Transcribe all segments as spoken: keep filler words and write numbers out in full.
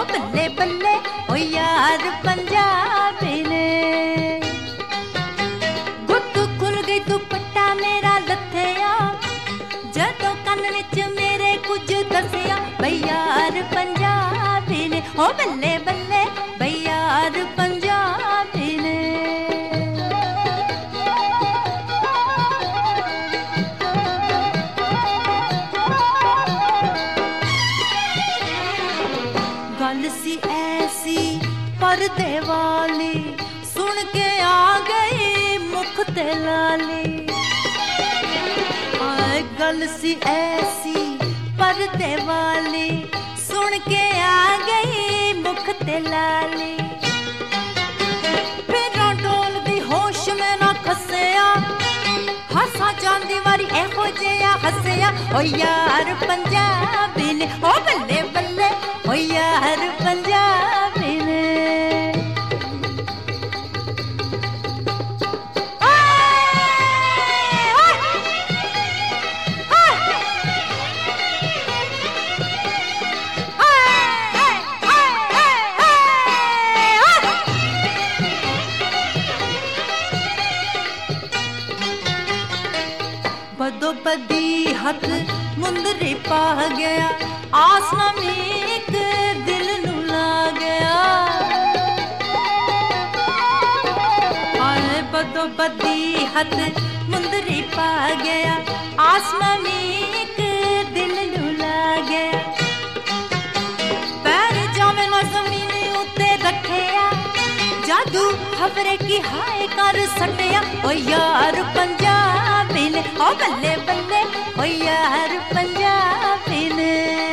बल्ले बल्ले ओ यार पंजाबी ने। गुट खुल गई दुपट्टा मेरा लथया, जदों कन विच मेरे कुछ दसिया बई यार पंजाबी ने। ओ बल्ले बल्ले बई यार पंजाबी ने। गल सी ऐसी पर्दे वाली, सुन के आ गई मुख ते लाली। आए गल सी ऐसी पर्दे वाली, सुन के आ गई मुख ते लाली। फिरों डोल दी होश में ना खसिया, हसा जांदी वारी एहो जिहा हसिया ओ यार पंजाबी ने। ओ बल्ले बल्ले ओ यार पंजाबी ने। बदो बदी हक मुंदरी पा गया, आसना में एक दिल नू ला गया। आए बदो बदी हक मुंदरी पा गया, आसना में एक दिल नू ला गया। पैर जावे ना जमीन उत्ते रखिया, जादू खबरे की हाय कर सटिया ओ यार पंजाबी ने। ओ बल्ले बल्ले ओ यार पंजाबी ने।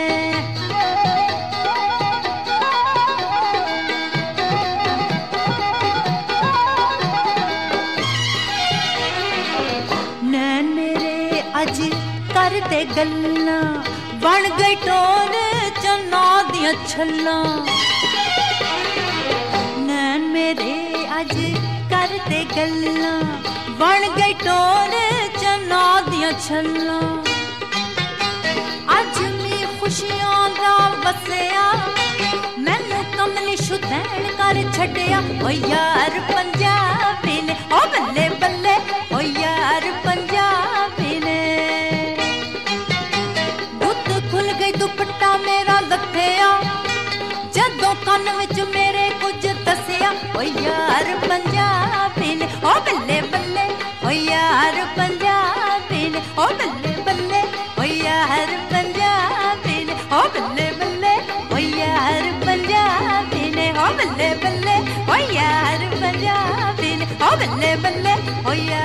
नैन मेरे अज कर दे गल्लां, बन गई टोर चन्ना दियां छल्लां। नैन मेरे अज कर दे गल्लां, बन गई टोर चन्ना दियां छल्लां। अज मी खुशियां दा वसिया, मैनू कमली शुदैन कर छड्डिया ओ यार पंजाबी ने। ओ बल्ले बल्ले ओ यार पंजाबी ने। गुत खुल गई दुपट्टा मेरा लथया, जदों कन विच मेरे कुछ दसिया ओ यार पंजाबी ने। ओ बल्ले बल्ले ओ यार पंजाबी ने। ओ बल्ले बल्ले ओ यार पंजाबी ने। ओ बल्ले बल्ले ओ यार पंजाबी ने। ओ बल्ले बल्ले ओ यार पंजाबी ने। ओ बल्ले बल्ले ओ यार